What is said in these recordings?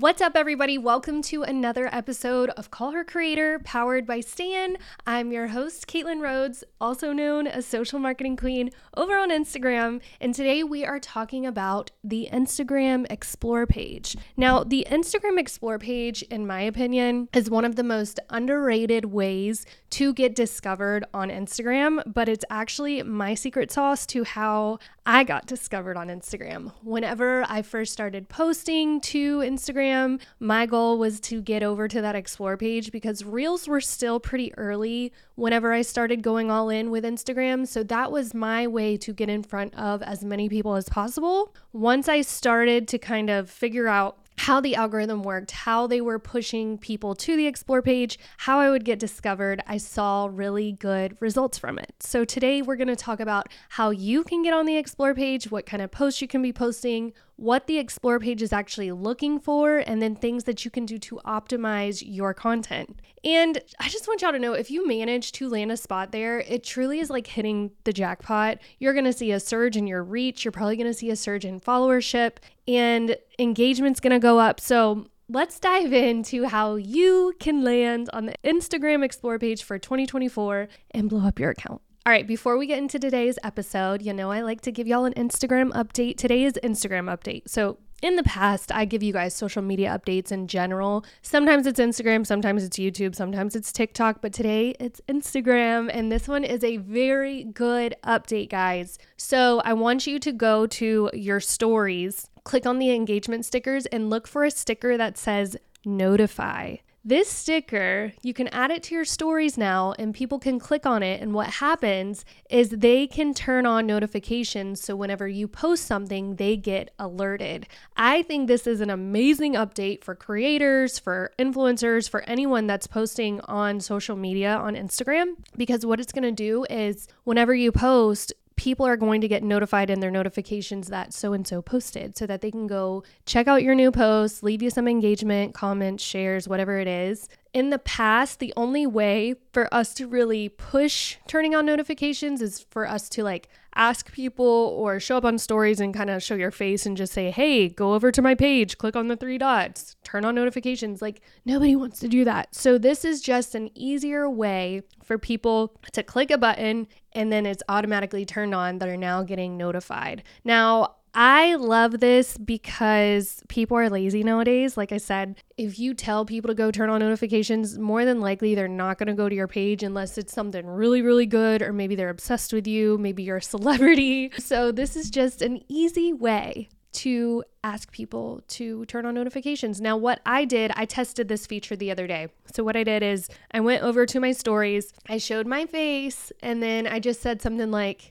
What's up, everybody? Welcome to another episode of Call Her Creator, powered by Stan. I'm your host, Caitlin Rhodes, also known as Social Marketing Queen over on Instagram. And today we are talking about the Instagram Explore page. Now, the Instagram Explore page, in my opinion, is one of the most underrated ways to get discovered on Instagram, but it's actually my secret sauce to how I got discovered on Instagram. Whenever I first started posting to Instagram, my goal was to get over to that Explore page because Reels were still pretty early whenever I started going all in with Instagram. So that was my way to get in front of as many people as possible. Once I started to kind of figure out how the algorithm worked, how they were pushing people to the Explore page, how I would get discovered, I saw really good results from it. So today we're going to talk about how you can get on the Explore page, what kind of posts you can be posting, what the Explore page is actually looking for, and then things that you can do to optimize your content. And I just want y'all to know, if you manage to land a spot there, it truly is like hitting the jackpot. You're going to see a surge in your reach. You're probably going to see a surge in followership, and engagement's going to go up. So let's dive into how you can land on the Instagram Explore page for 2024 and blow up your account. All right, before we get into today's episode, you know I like to give y'all an Instagram update. Today is Instagram update. So in the past, I give you guys social media updates in general. Sometimes it's Instagram, sometimes it's YouTube, sometimes it's TikTok, but today it's Instagram. And this one is a very good update, guys. So I want you to go to your stories, click on the engagement stickers, and look for a sticker that says notify. This sticker, you can add it to your stories now and people can click on it. And what happens is they can turn on notifications. So whenever you post something, they get alerted. I think this is an amazing update for creators, for influencers, for anyone that's posting on social media on Instagram, because what it's going to do is whenever you post, people are going to get notified in their notifications that so-and-so posted so that they can go check out your new post, leave you some engagement, comments, shares, whatever it is. In the past, the only way for us to really push turning on notifications is for us to like ask people or show up on stories and kind of show your face and just say, hey, go over to my page, click on the 3 dots, turn on notifications. Like nobody wants to do that. So this is just an easier way for people to click a button and then it's automatically turned on. That are now getting notified. Now, I love this because people are lazy nowadays. Like I said, if you tell people to go turn on notifications, more than likely they're not going to go to your page unless it's something really, really good, or maybe they're obsessed with you. Maybe you're a celebrity. So this is just an easy way to ask people to turn on notifications. Now, what I did, I tested this feature the other day. So what I did is I went over to my stories, I showed my face, and then I just said something like,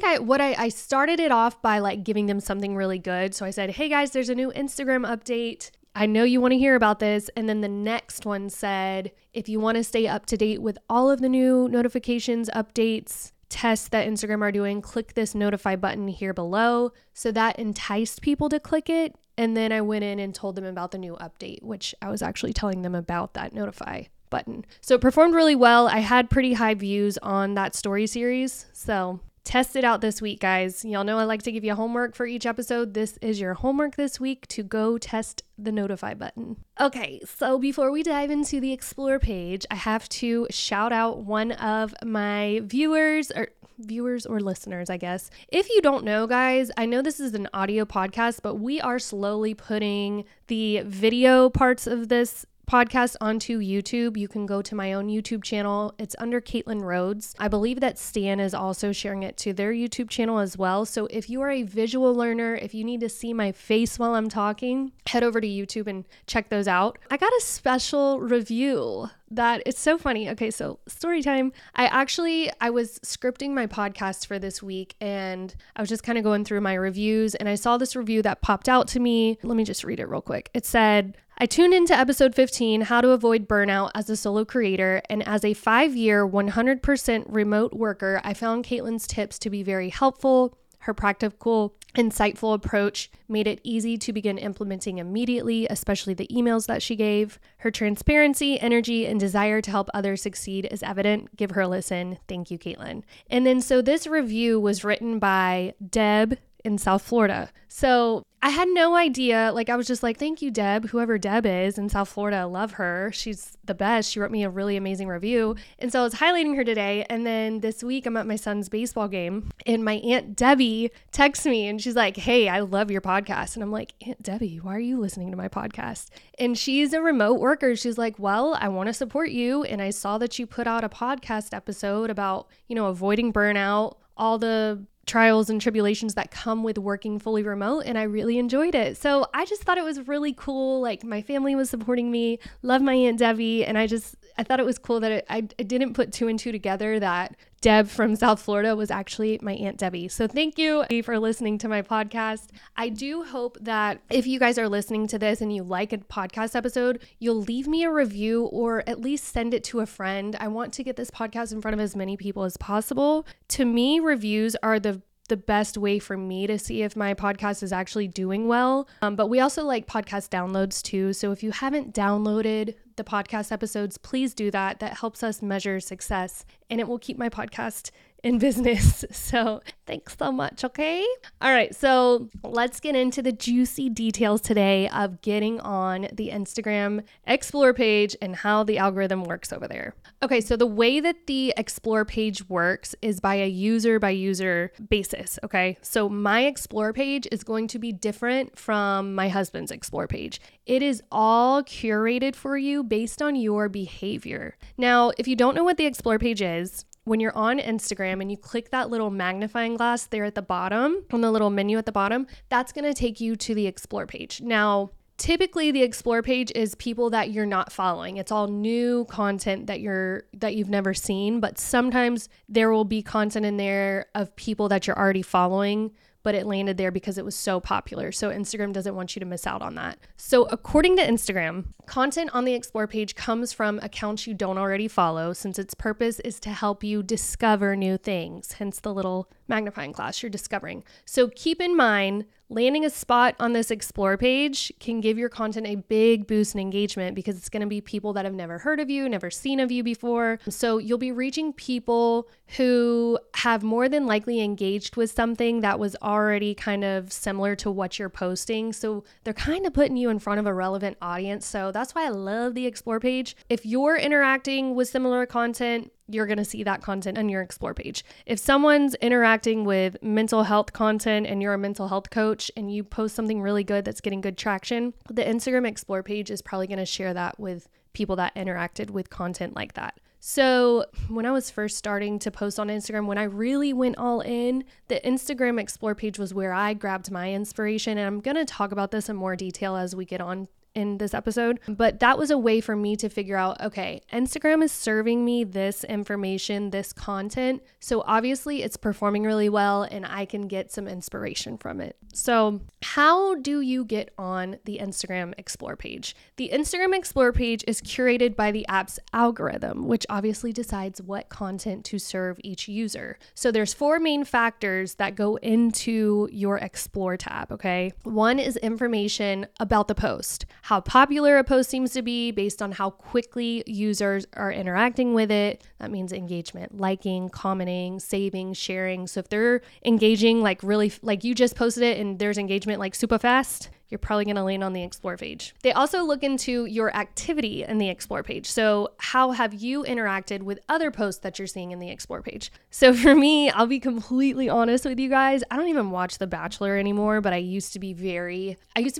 I started it off by like giving them something really good. So I said, hey guys, there's a new Instagram update. I know you want to hear about this. And then the next one said, if you want to stay up to date with all of the new notifications, updates, tests that Instagram are doing, click this notify button here below. So that enticed people to click it. And then I went in and told them about the new update, which I was actually telling them about that notify button. So it performed really well. I had pretty high views on that story series. So test it out this week, guys. Y'all know I like to give you homework for each episode. This is your homework this week to go test the notify button. Okay, so before we dive into the Explore page, I have to shout out one of my viewers or listeners, I guess. If you don't know, guys, I know this is an audio podcast, but we are slowly putting the video parts of this podcast onto YouTube. You can go to my own YouTube channel. It's under Caitlin Rhodes. I believe that Stan is also sharing it to their YouTube channel as well. So if you are a visual learner, if you need to see my face while I'm talking, head over to YouTube and check those out. I got a special review that it's so funny. Okay, so story time. I was scripting my podcast for this week and I was just kind of going through my reviews and I saw this review that popped out to me. Let me just read it real quick. It said, I tuned into episode 15, How to Avoid Burnout as a Solo Creator, and as a 5-year, 100% remote worker, I found Caitlin's tips to be very helpful. Her practical, insightful approach made it easy to begin implementing immediately, especially the emails that she gave. Her transparency, energy, and desire to help others succeed is evident. Give her a listen. Thank you, Caitlin. And then so this review was written by Deb in South Florida. So I had no idea. Like, I was just like, thank you, Deb, whoever Deb is in South Florida. I love her. She's the best. She wrote me a really amazing review. And so I was highlighting her today. And then this week I'm at my son's baseball game and my Aunt Debbie texts me and she's like, hey, I love your podcast. And I'm like, Aunt Debbie, why are you listening to my podcast? And she's a remote worker. She's like, well, I want to support you. And I saw that you put out a podcast episode about, avoiding burnout, all the trials and tribulations that come with working fully remote, and I really enjoyed it. So I just thought it was really cool. Like, my family was supporting me, love my Aunt Debbie, and I thought it was cool that I didn't put two and two together that Deb from South Florida was actually my Aunt Debbie. So thank you for listening to my podcast. I do hope that if you guys are listening to this and you like a podcast episode, you'll leave me a review or at least send it to a friend. I want to get this podcast in front of as many people as possible. To me, reviews are the best way for me to see if my podcast is actually doing well. But we also like podcast downloads too. So if you haven't downloaded the podcast episodes, please do that. That helps us measure success and it will keep my podcast in business. So thanks so much. Okay. All right. So let's get into the juicy details today of getting on the Instagram Explore page and how the algorithm works over there. Okay. So the way that the Explore page works is by a user by user basis. Okay. So my Explore page is going to be different from my husband's Explore page. It is all curated for you based on your behavior. Now, if you don't know what the Explore page is, when you're on Instagram and you click that little magnifying glass there at the bottom, on the little menu at the bottom, that's going to take you to the Explore page. Now, typically the Explore page is people that you're not following. It's all new content that you've never seen, but sometimes there will be content in there of people that you're already following, but it landed there because it was so popular. So Instagram doesn't want you to miss out on that. So according to Instagram, content on the Explore page comes from accounts you don't already follow, since its purpose is to help you discover new things, hence the little magnifying glass you're discovering. So keep in mind, landing a spot on this Explore page can give your content a big boost in engagement because it's going to be people that have never heard of you, never seen of you before. So you'll be reaching people who have more than likely engaged with something that was already kind of similar to what you're posting. So they're kind of putting you in front of a relevant audience. So that's why I love the Explore page. If you're interacting with similar content, you're going to see that content on your Explore page. If someone's interacting with mental health content and you're a mental health coach and you post something really good that's getting good traction, the Instagram Explore page is probably going to share that with people that interacted with content like that. So when I was first starting to post on Instagram, when I really went all in, the Instagram Explore page was where I grabbed my inspiration. And I'm going to talk about this in more detail as we get on in this episode, but that was a way for me to figure out, okay, Instagram is serving me this information, this content. So obviously it's performing really well and I can get some inspiration from it. So how do you get on the Instagram Explore page? The Instagram Explore page is curated by the app's algorithm, which obviously decides what content to serve each user. So there's 4 main factors that go into your Explore tab, okay? One is information about the post, how popular a post seems to be based on how quickly users are interacting with it. That means engagement, liking, commenting, saving, sharing. So if they're engaging like you just posted it and there's engagement like super fast, you're probably going to land on the Explore page. They also look into your activity in the Explore page. So how have you interacted with other posts that you're seeing in the Explore page? So for me, I'll be completely honest with you guys. I don't even watch The Bachelor anymore, but I used to be very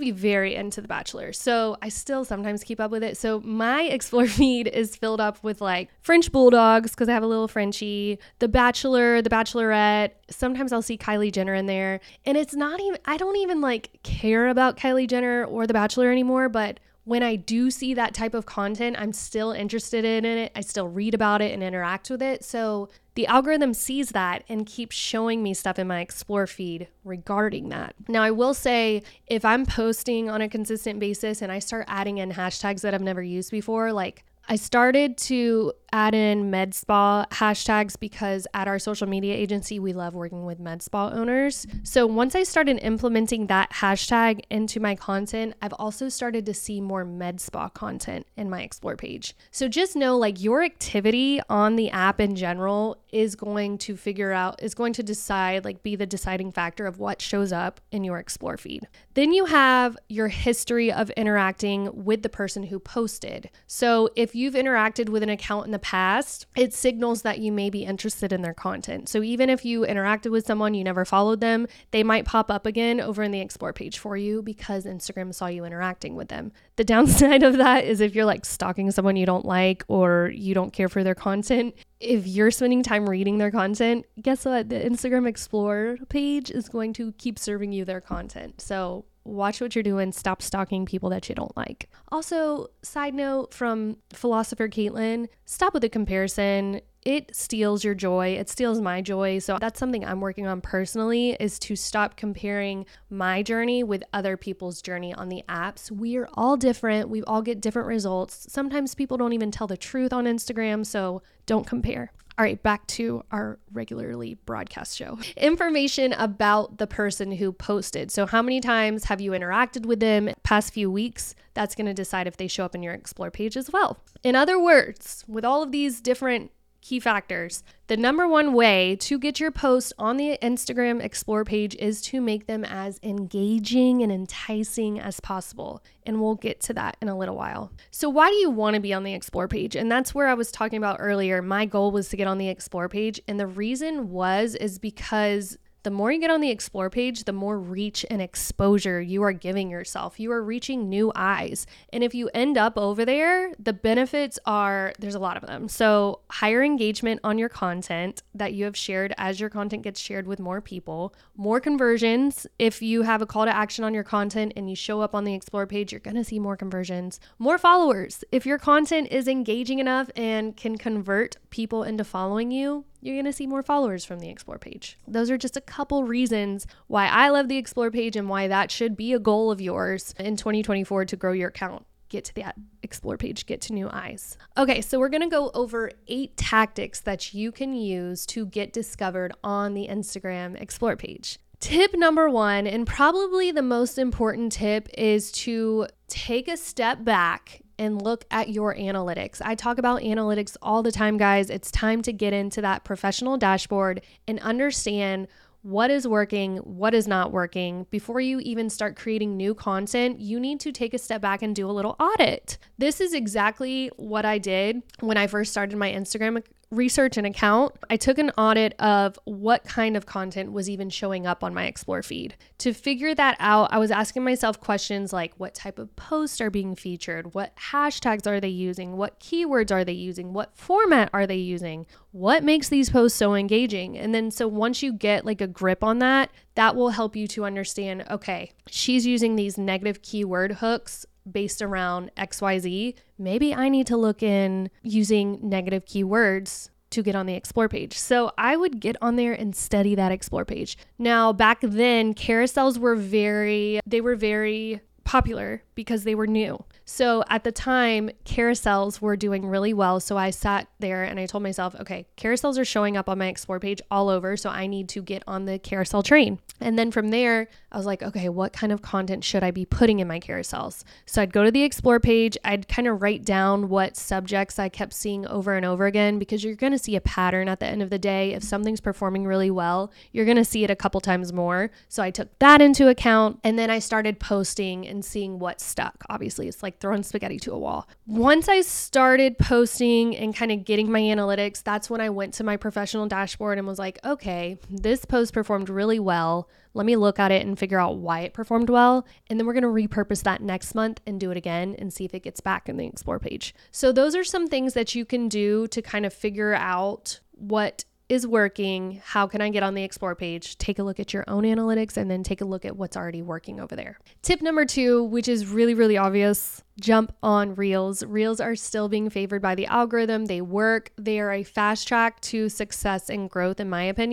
into The Bachelor. So I still sometimes keep up with it. So my Explore feed is filled up with like French bulldogs because I have a little Frenchie, The Bachelor, The Bachelorette. Sometimes I'll see Kylie Jenner in there. And it's not even, I don't even like care about Kylie Jenner or The Bachelor anymore, but when I do see that type of content, I'm still interested in it. I still read about it and interact with it. So the algorithm sees that and keeps showing me stuff in my Explore feed regarding that. Now, I will say if I'm posting on a consistent basis and I start adding in hashtags that I've never used before, like I started to add in med spa hashtags because at our social media agency, we love working with med spa owners. So once I started implementing that hashtag into my content, I've also started to see more med spa content in my Explore page. So just know like your activity on the app in general is going to decide, like be the deciding factor of what shows up in your Explore feed. Then you have your history of interacting with the person who posted. So if you've interacted with an account in the past, it signals that you may be interested in their content. So even if you interacted with someone, you never followed them, they might pop up again over in the Explore page for you because Instagram saw you interacting with them. The downside of that is if you're like stalking someone you don't like or you don't care for their content, if you're spending time reading their content, guess what? The Instagram Explore page is going to keep serving you their content. So watch what you're doing. Stop stalking people that you don't like. Also, side note from philosopher Caitlin, stop with the comparison. It steals your joy. It steals my joy. So that's something I'm working on personally, is to stop comparing my journey with other people's journey on the apps. We are all different. We all get different results. Sometimes people don't even tell the truth on Instagram. So don't compare. All right, back to our regularly broadcast show. Information about the person who posted. So how many times have you interacted with them past few weeks? That's going to decide if they show up in your Explore page as well. In other words, with all of these different key factors, the number one way to get your posts on the Instagram Explore page is to make them as engaging and enticing as possible. And we'll get to that in a little while. So why do you want to be on the Explore page? And that's where I was talking about earlier. My goal was to get on the Explore page. And the reason is because the more you get on the Explore page, the more reach and exposure you are giving yourself. You are reaching new eyes. And if you end up over there, the benefits there's a lot of them. So higher engagement on your content that you have shared as your content gets shared with more people, more conversions. If you have a call to action on your content and you show up on the Explore page, you're going to see more conversions, more followers. If your content is engaging enough and can convert people into following you, you're going to see more followers from the Explore page. Those are just a couple reasons why I love the Explore page and why that should be a goal of yours in 2024 to grow your account. Get to that Explore page, get to new eyes. Okay, so we're going to go over 8 tactics that you can use to get discovered on the Instagram Explore page. Tip number 1, and probably the most important tip, is to take a step back and look at your analytics. I talk about analytics all the time, guys. It's time to get into that professional dashboard and understand what is working, what is not working. Before you even start creating new content, you need to take a step back and do a little audit. This is exactly what I did when I first started my Instagram research and account. I took an audit of what kind of content was even showing up on my Explore feed. To figure that out, I was asking myself questions like, what type of posts are being featured? What hashtags are they using? What keywords are they using? What format are they using? What makes these posts so engaging? And then so once you get like a grip on that, that will help you to understand, okay, she's using these negative keyword hooks based around XYZ. Maybe I need to look in using negative keywords to get on the Explore page. So I would get on there and study that Explore page. Now, back then, carousels were very popular because they were new. So at the time, carousels were doing really well. So I sat there and I told myself, okay, carousels are showing up on my Explore page all over. So I need to get on the carousel train. And then from there, I was like, okay, what kind of content should I be putting in my carousels? So I'd go to the Explore page. I'd kind of write down what subjects I kept seeing over and over again, because you're going to see a pattern at the end of the day. If something's performing really well, you're going to see it a couple times more. So I took that into account, and then I started posting and seeing what stuck. Obviously, it's like throwing spaghetti to a wall. Once I started posting and kind of getting my analytics, that's when I went to my professional dashboard and was like, okay, this post performed really well. Let me look at it and figure out why it performed well. And then we're going to repurpose that next month and do it again and see if it gets back in the Explore page. So those are some things that you can do to kind of figure out what is working. How can I get on the Explore page? Take a look at your own analytics and then take a look at what's already working over there. Tip number 2, which is really, really obvious, jump on Reels. Reels are still being favored by the algorithm. They work. They are a fast track to success and growth, in my opinion.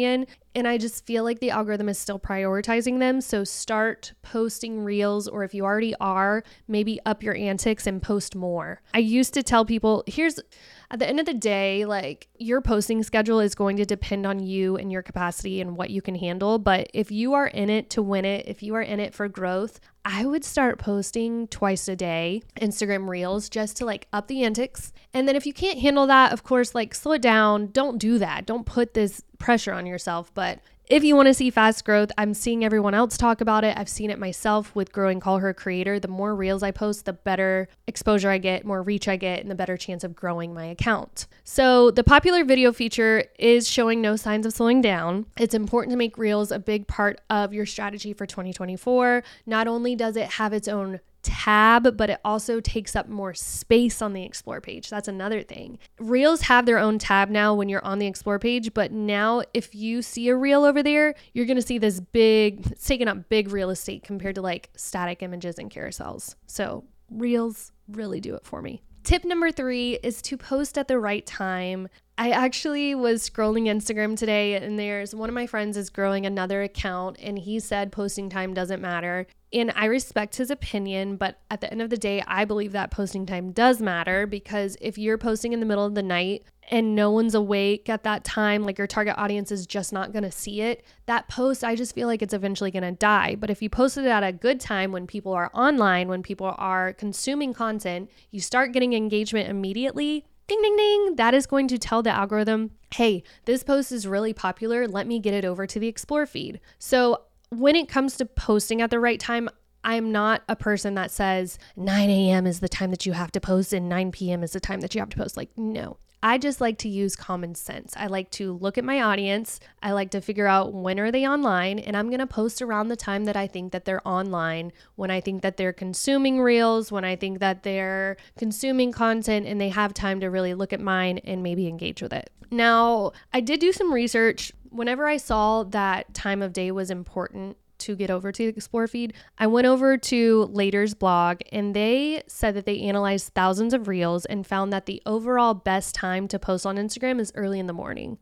And I just feel like the algorithm is still prioritizing them. So start posting reels, or if you already are, maybe up your antics and post more. I used to tell people, at the end of the day, like your posting schedule is going to depend on you and your capacity and what you can handle. But if you are in it to win it, if you are in it for growth, I would start posting twice a day, Instagram reels, just to like up the antics. And then if you can't handle that, of course, like slow it down. Don't do that. Don't put this pressure on yourself. But if you want to see fast growth, I'm seeing everyone else talk about it. I've seen it myself with growing Call Her Creator. The more reels I post, the better exposure I get, more reach I get, and the better chance of growing my account. So the popular video feature is showing no signs of slowing down. It's important to make reels a big part of your strategy for 2024. Not only does it have its own tab, but it also takes up more space on the Explore page. That's another thing. Reels have their own tab now when you're on the Explore page, but now if you see a reel over there, you're going to see this it's taking up big real estate compared to like static images and carousels. So reels really do it for me. Tip number 3 is to post at the right time. I actually was scrolling Instagram today, and there's one of my friends is growing another account, and he said posting time doesn't matter. And I respect his opinion, but at the end of the day, I believe that posting time does matter, because if you're posting in the middle of the night and no one's awake at that time, like your target audience is just not going to see it, that post, I just feel like it's eventually going to die. But if you posted it at a good time when people are online, when people are consuming content, you start getting engagement immediately. Ding, ding, ding. That is going to tell the algorithm, hey, this post is really popular. Let me get it over to the Explore feed. So when it comes to posting at the right time, I'm not a person that says 9 a.m. is the time that you have to post and 9 p.m. is the time that you have to post. Like, no. I just like to use common sense. I like to look at my audience. I like to figure out when are they online, and I'm going to post around the time that I think that they're online, when I think that they're consuming reels, when I think that they're consuming content and they have time to really look at mine and maybe engage with it. Now, I did do some research. Whenever I saw that time of day was important to get over to the Explore feed, I went over to Later's blog, and they said that they analyzed thousands of reels and found that the overall best time to post on Instagram is early in the morning.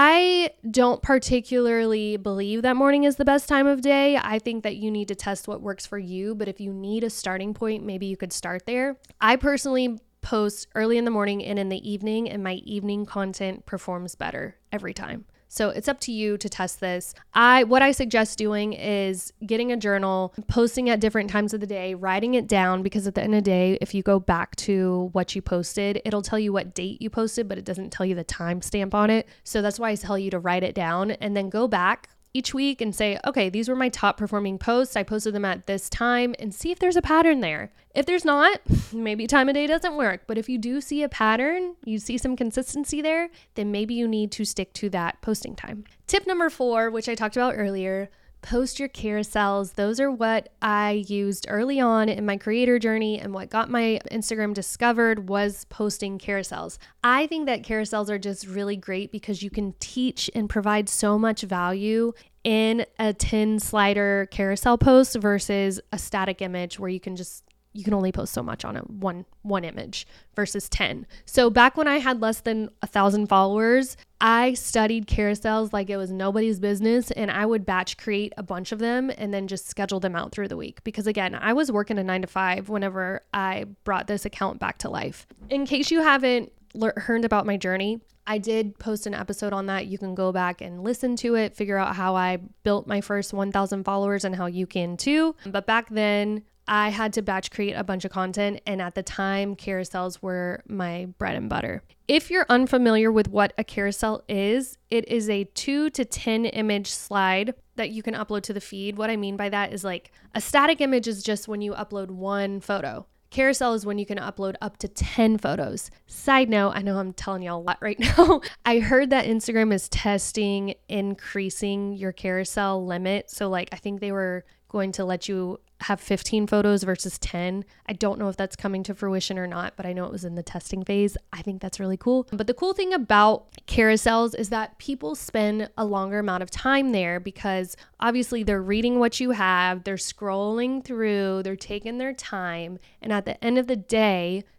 I don't particularly believe that morning is the best time of day. I think that you need to test what works for you, but if you need a starting point, maybe you could start there. I personally post early in the morning and in the evening, and my evening content performs better every time. So it's up to you to test this. What I suggest doing is getting a journal, posting at different times of the day, writing it down, because at the end of the day, if you go back to what you posted, it'll tell you what date you posted, but it doesn't tell you the timestamp on it. So that's why I tell you to write it down and then go back each week and say, okay, these were my top performing posts. I posted them at this time, and see if there's a pattern there. If there's not, maybe time of day doesn't work. But if you do see a pattern, you see some consistency there, then maybe you need to stick to that posting time. Tip number 4, which I talked about earlier, post your carousels. Those are what I used early on in my creator journey, and what got my Instagram discovered was posting carousels. I think that carousels are just really great because you can teach and provide so much value in a 10 slider carousel post versus a static image where you can only post so much on one image versus 10. So back when I had less than 1,000 followers, I studied carousels like it was nobody's business, and I would batch create a bunch of them and then just schedule them out through the week. Because again, I was working a 9 to 5 whenever I brought this account back to life. In case you haven't heard about my journey, I did post an episode on that. You can go back and listen to it, figure out how I built my first 1,000 followers and how you can too. But back then, I had to batch create a bunch of content, and at the time, carousels were my bread and butter. If you're unfamiliar with what a carousel is, it is a 2 to 10 image slide that you can upload to the feed. What I mean by that is, like, a static image is just when you upload one photo. Carousel is when you can upload up to 10 photos. Side note, I know I'm telling y'all a lot right now. I heard that Instagram is testing increasing your carousel limit. So like, I think they were going to let you have 15 photos versus 10. I don't know if that's coming to fruition or not, but I know it was in the testing phase. I think that's really cool. But the cool thing about carousels is that people spend a longer amount of time there, because obviously they're reading what you have, they're scrolling through, they're taking their time. And at the end of the day,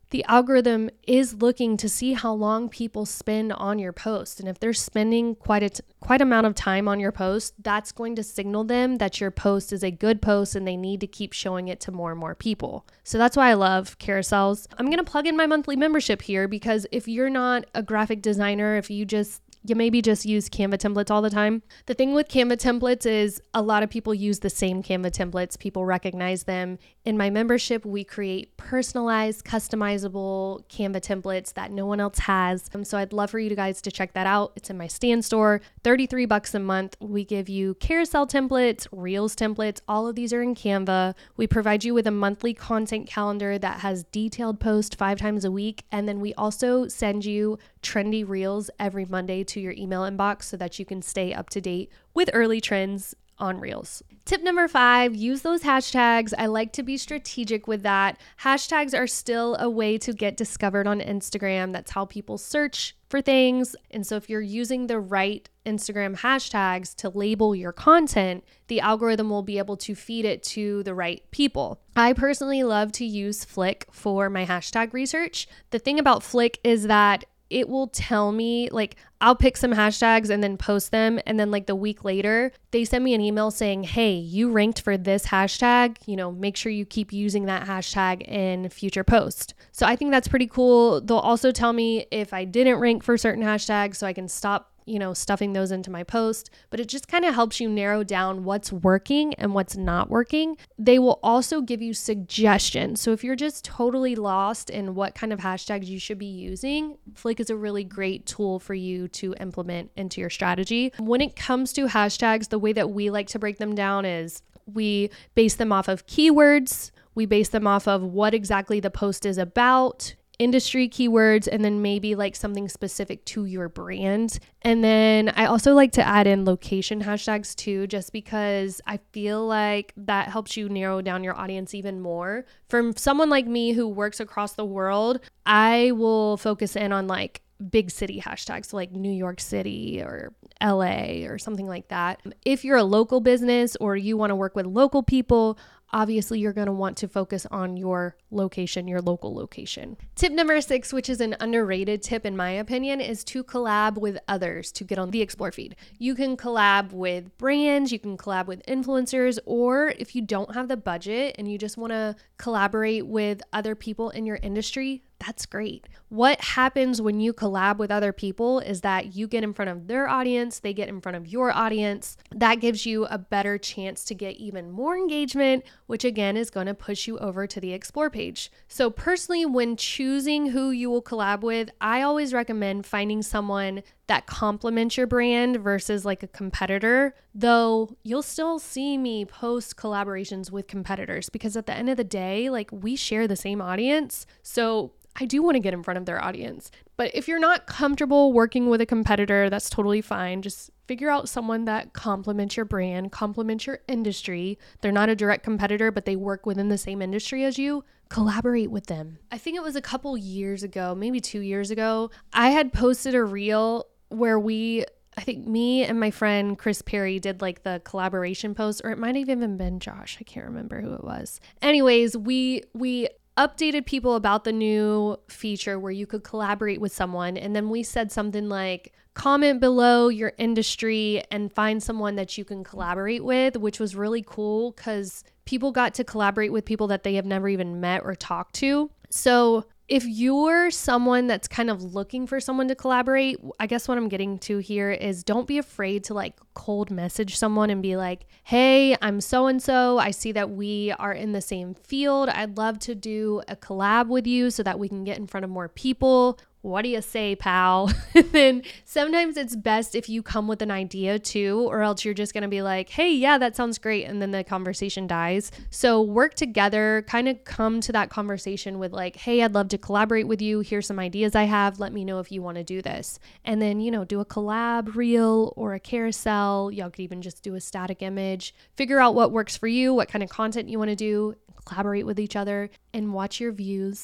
the algorithm is looking to see how long people spend on your post. And if they're spending quite amount of time on your post, that's going to signal them that your post is a good post and they need to keep showing it to more and more people. So that's why I love carousels. I'm going to plug in my monthly membership here, because if you're not a graphic designer, if you maybe just use Canva templates all the time. The thing with Canva templates is a lot of people use the same Canva templates. People recognize them. In my membership, we create personalized, customizable Canva templates that no one else has. So I'd love for you guys to check that out. It's in my Stan store, $33 a month. We give you carousel templates, Reels templates. All of these are in Canva. We provide you with a monthly content calendar that has detailed posts 5 times a week. And then we also send you trendy Reels every Monday to your email inbox so that you can stay up to date with early trends on Reels. Tip number 5, use those hashtags. I like to be strategic with that. Hashtags are still a way to get discovered on Instagram. That's how people search for things. And so if you're using the right Instagram hashtags to label your content, the algorithm will be able to feed it to the right people. I personally love to use Flick for my hashtag research. The thing about Flick is that it will tell me, like, I'll pick some hashtags and then post them. And then like the week later, they send me an email saying, hey, you ranked for this hashtag, make sure you keep using that hashtag in future posts. So I think that's pretty cool. They'll also tell me if I didn't rank for certain hashtags so I can stop stuffing those into my post, but it just kind of helps you narrow down what's working and what's not working. They will also give you suggestions. So if you're just totally lost in what kind of hashtags you should be using, Flick is a really great tool for you to implement into your strategy. When it comes to hashtags, the way that we like to break them down is we base them off of keywords. We base them off of what exactly the post is about, industry keywords, and then maybe like something specific to your brand. And then I also like to add in location hashtags too, just because I feel like that helps you narrow down your audience even more. For someone like me who works across the world, I will focus in on like big city hashtags, so like New York City or LA or something like that. If you're a local business or you want to work with local people, obviously you're going to want to focus on your location, your local location. Tip number 6, which is an underrated tip in my opinion, is to collab with others to get on the Explore feed. You can collab with brands, you can collab with influencers, or if you don't have the budget and you just want to collaborate with other people in your industry, that's great. What happens when you collab with other people is that you get in front of their audience, they get in front of your audience. That gives you a better chance to get even more engagement, which again is going to push you over to the Explore page. So personally, when choosing who you will collab with, I always recommend finding someone that complements your brand versus like a competitor, though you'll still see me post collaborations with competitors because at the end of the day, like we share the same audience. So I do want to get in front of their audience. But if you're not comfortable working with a competitor, that's totally fine. Just figure out someone that complements your brand, complements your industry. They're not a direct competitor, but they work within the same industry as you. Collaborate with them. I think it was a couple years ago, maybe 2 years ago, I had posted a reel where I think me and my friend Chris Perry did like the collaboration post, or it might have even been Josh. I can't remember who it was. Anyways, we updated people about the new feature where you could collaborate with someone. And then we said something like, comment below your industry and find someone that you can collaborate with, which was really cool because people got to collaborate with people that they have never even met or talked to. So if you're someone that's kind of looking for someone to collaborate, I guess what I'm getting to here is don't be afraid to like cold message someone and be like, hey, I'm so-and-so. I see that we are in the same field. I'd love to do a collab with you so that we can get in front of more people. What do you say, pal? Then sometimes it's best if you come with an idea too, or else you're just going to be like, hey, yeah, that sounds great. And then the conversation dies. So work together, kind of come to that conversation with like, hey, I'd love to collaborate with you. Here's some ideas I have. Let me know if you want to do this. And then, do a collab reel or a carousel. Y'all could even just do a static image. Figure out what works for you, what kind of content you want to do, collaborate with each other, and watch your views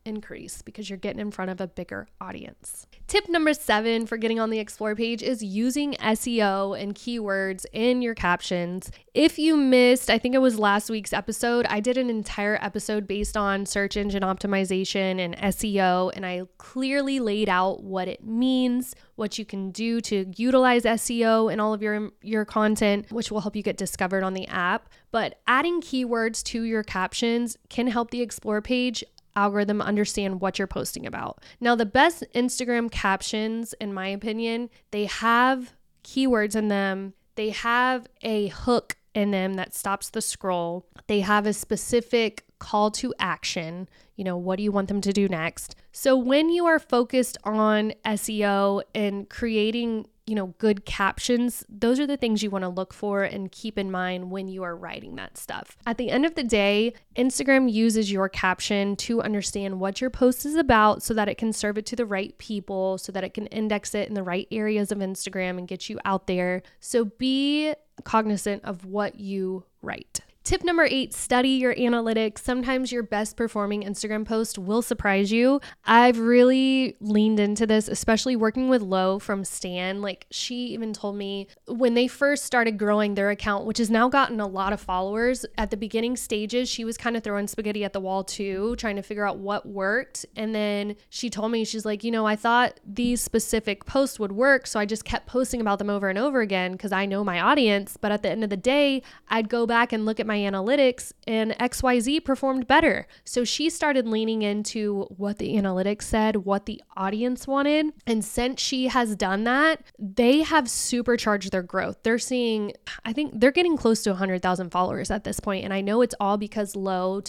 increase because you're getting in front of a bigger audience. Tip number 7 for getting on the Explore page is using SEO and keywords in your captions. If you missed, I think it was last week's episode, I did an entire episode based on search engine optimization and SEO, and I clearly laid out what it means, what you can do to utilize SEO in all of your content, which will help you get discovered on the app. But adding keywords to your captions can help the Explore page algorithm understand what you're posting about. Now, the best Instagram captions, in my opinion, they have keywords in them. They have a hook in them that stops the scroll. They have a specific call to action. What do you want them to do next? So when you are focused on SEO and creating good captions, those are the things you want to look for and keep in mind when you are writing that stuff. At the end of the day, Instagram uses your caption to understand what your post is about so that it can serve it to the right people, so that it can index it in the right areas of Instagram and get you out there. So be cognizant of what you write. Tip number 8, study your analytics. Sometimes your best performing Instagram post will surprise you. I've really leaned into this, especially working with Lo from Stan. She even told me when they first started growing their account, which has now gotten a lot of followers, at the beginning stages, she was kind of throwing spaghetti at the wall too, trying to figure out what worked. And then she told me, she's like, I thought these specific posts would work. So I just kept posting about them over and over again because I know my audience. But at the end of the day, I'd go back and look at my analytics and XYZ performed better. So she started leaning into what the analytics said, what the audience wanted. And since she has done that, they have supercharged their growth. They're seeing, I think they're getting close to 100,000 followers at this point. And I know it's all because Lo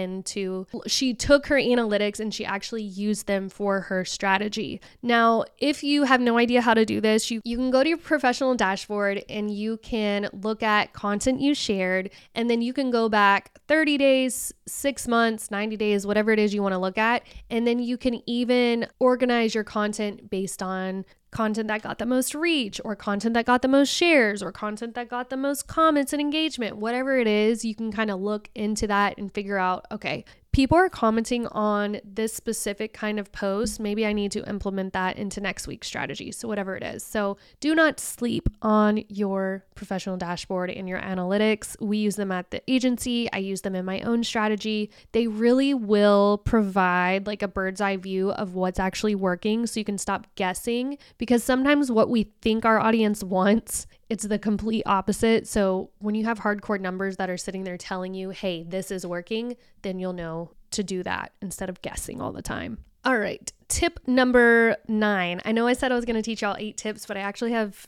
she took her analytics and she actually used them for her strategy. Now, if you have no idea how to do this, you can go to your professional dashboard and you can look at content you shared, and then you can go back 30 days, 6 months, 90 days, whatever it is you want to look at. And then you can even organize your content based on content that got the most reach, or content that got the most shares, or content that got the most comments and engagement. Whatever it is, you can kind of look into that and figure out, okay, people are commenting on this specific kind of post. Maybe I need to implement that into next week's strategy. So whatever it is. So do not sleep on your professional dashboard and your analytics. We use them at the agency. I use them in my own strategy. They really will provide a bird's eye view of what's actually working, so you can stop guessing, because sometimes what we think our audience wants, it's the complete opposite. So when you have hardcore numbers that are sitting there telling you, hey, this is working, then you'll know to do that instead of guessing all the time. All right. Tip number 9. I know I said I was going to teach y'all 8 tips, but I actually have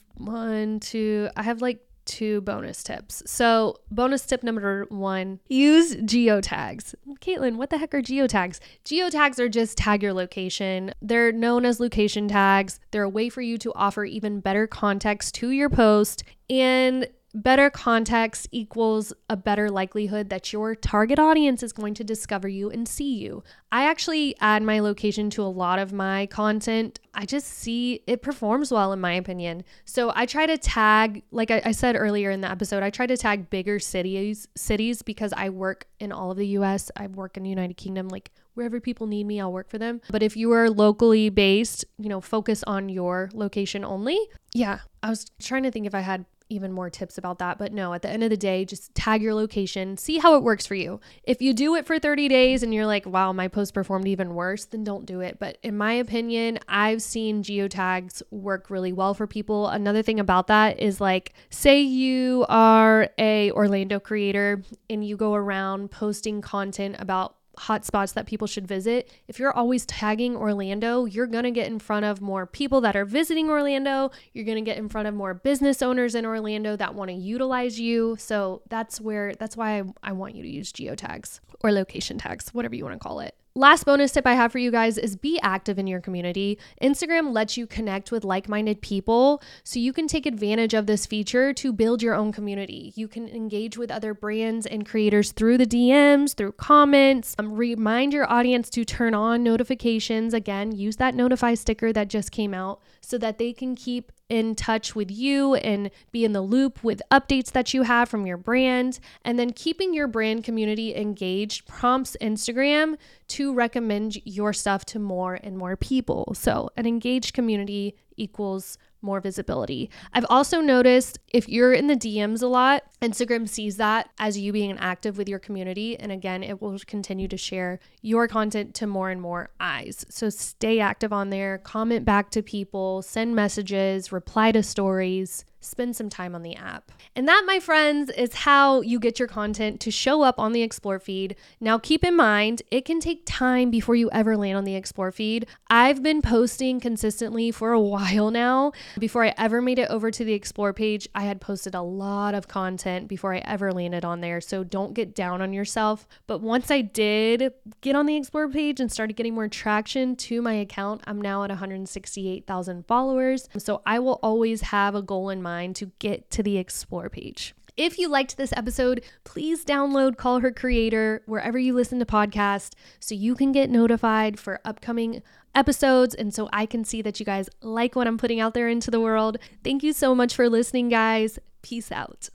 2 bonus tips. So bonus tip number 1, use geotags. Caitlin, what the heck are geotags? Geotags are just tag your location. They're known as location tags. They're a way for you to offer even better context to your post, and better context equals a better likelihood that your target audience is going to discover you and see you. I actually add my location to a lot of my content. I just see it performs well, in my opinion. So I try to tag, like I said earlier in the episode, I try to tag bigger cities because I work in all of the US. I work in the United Kingdom, wherever people need me, I'll work for them. But if you are locally based, focus on your location only. Yeah, I was trying to think if I had even more tips about that, but no, at the end of the day, just tag your location, see how it works for you. If you do it for 30 days and you're like, wow, my post performed even worse, then don't do it. But in my opinion, I've seen geotags work really well for people. Another thing about that is, say you are a Orlando creator and you go around posting content about hotspots that people should visit. If you're always tagging Orlando, you're going to get in front of more people that are visiting Orlando. You're going to get in front of more business owners in Orlando that want to utilize you. So that's why I want you to use geotags or location tags, whatever you want to call it. Last bonus tip I have for you guys is be active in your community. Instagram lets you connect with like-minded people, so you can take advantage of this feature to build your own community. You can engage with other brands and creators through the DMs, through comments. Remind your audience to turn on notifications. Again, use that notify sticker that just came out so that they can keep in touch with you and be in the loop with updates that you have from your brand. And then keeping your brand community engaged prompts Instagram to recommend your stuff to more and more people. So an engaged community equals more visibility. I've also noticed if you're in the DMs a lot, Instagram sees that as you being active with your community. And again, it will continue to share your content to more and more eyes. So stay active on there, comment back to people, send messages, reply to stories, spend some time on the app. And that, my friends, is how you get your content to show up on the Explore feed. Now, keep in mind, it can take time before you ever land on the Explore feed. I've been posting consistently for a while now. Before I ever made it over to the Explore page, I had posted a lot of content before I ever landed on there. So don't get down on yourself. But once I did get on the Explore page and started getting more traction to my account, I'm now at 168,000 followers. So I will always have a goal in mind to get to the Explore page. If you liked this episode, please download Call Her Creator wherever you listen to podcasts so you can get notified for upcoming episodes and so I can see that you guys like what I'm putting out there into the world. Thank you so much for listening, guys. Peace out.